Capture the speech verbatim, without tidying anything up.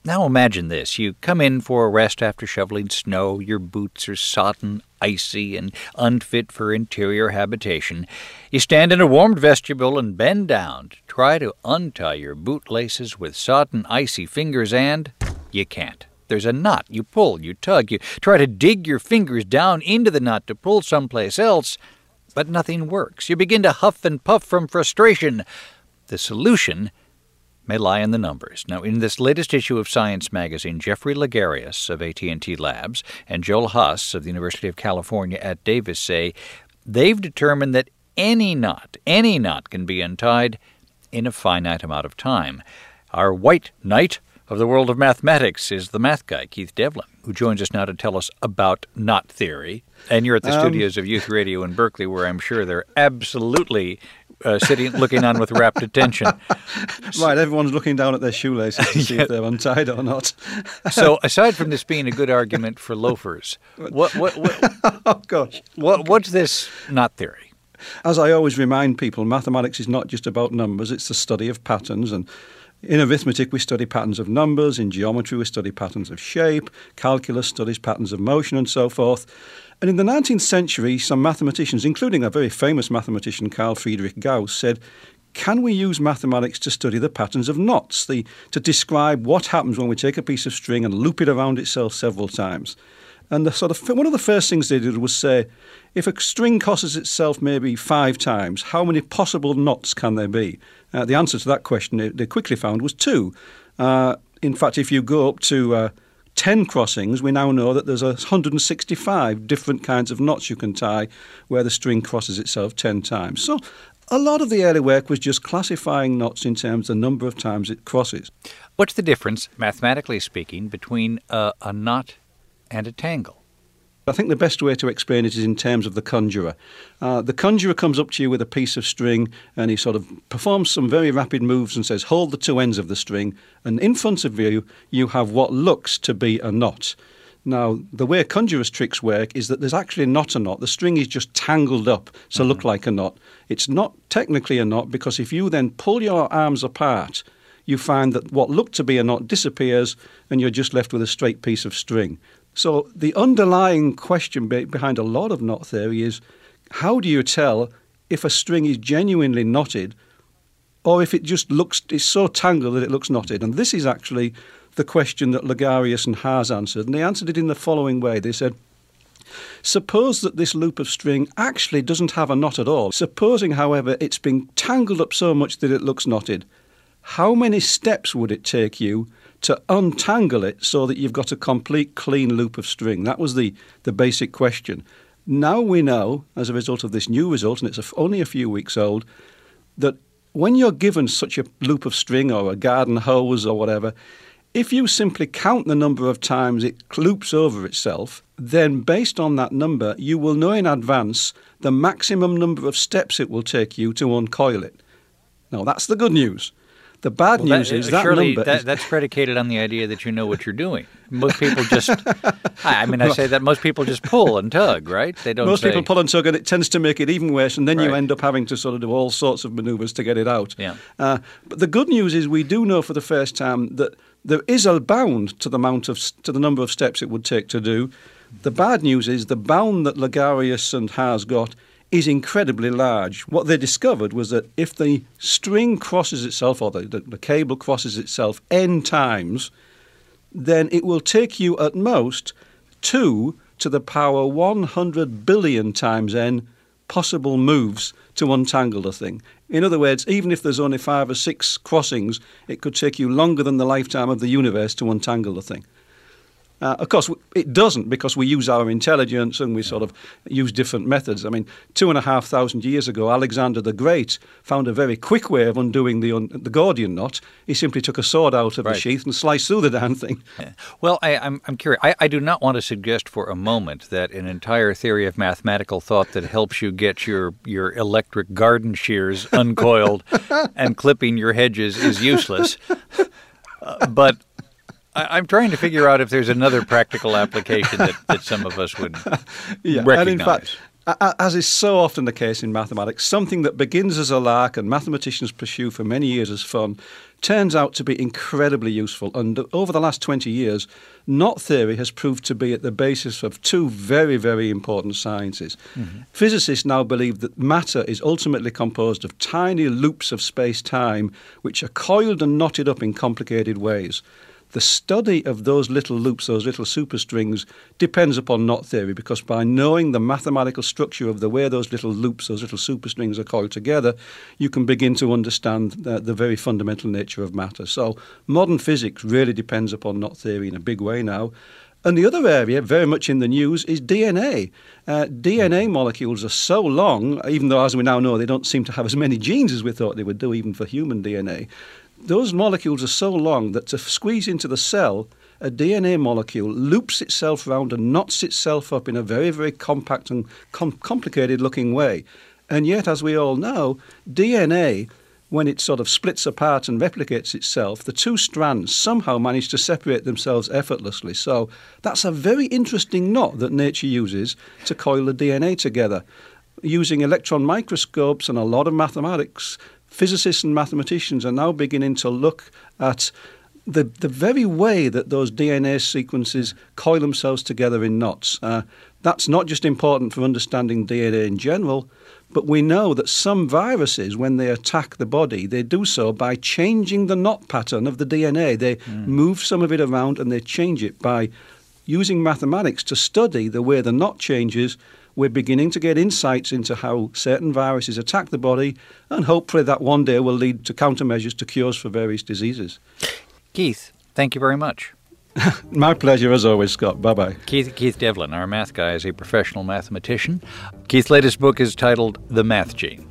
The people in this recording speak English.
Now imagine this. You come in for a rest after shoveling snow. Your boots are sodden, icy, and unfit for interior habitation. You stand in a warmed vestibule and bend down to try to untie your bootlaces with sodden, icy fingers, and you can't. There's a knot. You pull, you tug, you try to dig your fingers down into the knot to pull someplace else, but nothing works. You begin to huff and puff from frustration. The solution may lie in the numbers. Now, in this latest issue of Science magazine, Jeffrey Lagarius of A T and T Labs and Joel Huss of the University of California at Davis say they've determined that any knot, any knot can be untied in a finite amount of time. Our white knight of the world of mathematics is the math guy, Keith Devlin, who joins us now to tell us about knot theory. And you're at the um, studios of Youth Radio in Berkeley, where I'm sure they're absolutely uh, sitting, looking on with rapt attention. Right, everyone's looking down at their shoelaces to see yeah. if they're untied or not. So, aside from this being a good argument for loafers, what, what, what, oh gosh, what, what's this knot theory? As I always remind people, mathematics is not just about numbers; it's the study of patterns. And in arithmetic, we study patterns of numbers. In geometry, we study patterns of shape. Calculus studies patterns of motion and so forth. And in the nineteenth century, some mathematicians, including a very famous mathematician, Carl Friedrich Gauss, said, can we use mathematics to study the patterns of knots, the, to describe what happens when we take a piece of string and loop it around itself several times? And the sort of one of the first things they did was say, if a string crosses itself maybe five times, how many possible knots can there be? Uh, the answer to that question they, they quickly found was two. Uh, in fact, if you go up to uh, ten crossings, we now know that there's one hundred sixty-five different kinds of knots you can tie where the string crosses itself ten times. So a lot of the early work was just classifying knots in terms of the number of times it crosses. What's the difference, mathematically speaking, between uh, a knot and a tangle? I think the best way to explain it is in terms of the conjurer. Uh, the conjurer comes up to you with a piece of string and he sort of performs some very rapid moves and says, hold the two ends of the string, and in front of you, you have what looks to be a knot. Now, the way conjurer's tricks work is that there's actually not a knot. The string is just tangled up to mm-hmm. look like a knot. It's not technically a knot because if you then pull your arms apart, you find that what looked to be a knot disappears and you're just left with a straight piece of string. So the underlying question behind a lot of knot theory is, how do you tell if a string is genuinely knotted or if it just looks, it's so tangled that it looks knotted? And this is actually the question that Lagarius and Haas answered. And they answered it in the following way. They said, suppose that this loop of string actually doesn't have a knot at all. Supposing, however, it's been tangled up so much that it looks knotted. How many steps would it take you to untangle it so that you've got a complete clean loop of string? That was the, the basic question. Now we know, as a result of this new result, and it's only a few weeks old, that when you're given such a loop of string or a garden hose or whatever, if you simply count the number of times it loops over itself, then based on that number, you will know in advance the maximum number of steps it will take you to uncoil it. Now, that's the good news. The bad well, news that, is that surely number... That, is, that's predicated on the idea that you know what you're doing. Most people just... I mean, I say that most people just pull and tug, right? They don't Most say, people pull and tug, and it tends to make it even worse, and then right. you end up having to sort of do all sorts of manoeuvres to get it out. Yeah. Uh, but the good news is we do know for the first time that there is a bound to the amount of to the number of steps it would take to do. The bad news is the bound that Lagarius and Haas got is incredibly large. What they discovered was that if the string crosses itself, or the, the, the cable crosses itself n times, then it will take you at most two to the power one hundred billion times n possible moves to untangle the thing. In other words, even if there's only five or six crossings, it could take you longer than the lifetime of the universe to untangle the thing. Uh, of course, it doesn't, because we use our intelligence and we sort of use different methods. I mean, two and a half thousand years ago, Alexander the Great found a very quick way of undoing the un- the Gordian knot. He simply took a sword out of right. the sheath and sliced through the damn thing. Yeah. Well, I, I'm, I'm curious. I, I do not want to suggest for a moment that an entire theory of mathematical thought that helps you get your, your electric garden shears uncoiled and clipping your hedges is useless. Uh, but... I'm trying to figure out if there's another practical application that, that some of us would yeah, recognize. And in fact, As is so often the case in mathematics, something that begins as a lark and mathematicians pursue for many years as fun turns out to be incredibly useful. And over the last twenty years, knot theory has proved to be at the basis of two very, very important sciences. Mm-hmm. Physicists now believe that matter is ultimately composed of tiny loops of space-time which are coiled and knotted up in complicated ways. The study of those little loops, those little superstrings, depends upon knot theory, because by knowing the mathematical structure of the way those little loops, those little superstrings are coiled together, you can begin to understand the, the very fundamental nature of matter. So modern physics really depends upon knot theory in a big way now. And the other area, very much in the news, is D N A. Uh, D N A molecules are so long, even though, as we now know, they don't seem to have as many genes as we thought they would do, even for human D N A. Those molecules are so long that to squeeze into the cell, a D N A molecule loops itself around and knots itself up in a very, very compact and com- complicated-looking way. And yet, as we all know, D N A, when it sort of splits apart and replicates itself, the two strands somehow manage to separate themselves effortlessly. So that's a very interesting knot that nature uses to coil the D N A together. Using electron microscopes and a lot of mathematics, physicists and mathematicians are now beginning to look at the the very way that those D N A sequences coil themselves together in knots. Uh, that's not just important for understanding D N A in general, but we know that some viruses, when they attack the body, they do so by changing the knot pattern of the D N A. They mm. move some of it around and they change it by using mathematics to study the way the knot changes. We're beginning to get insights into how certain viruses attack the body, and hopefully that one day will lead to countermeasures to cures for various diseases. Keith, thank you very much. My pleasure, as always, Scott. Bye-bye. Keith, Keith Devlin, our math guy, is a professional mathematician. Keith's latest book is titled The Math Gene.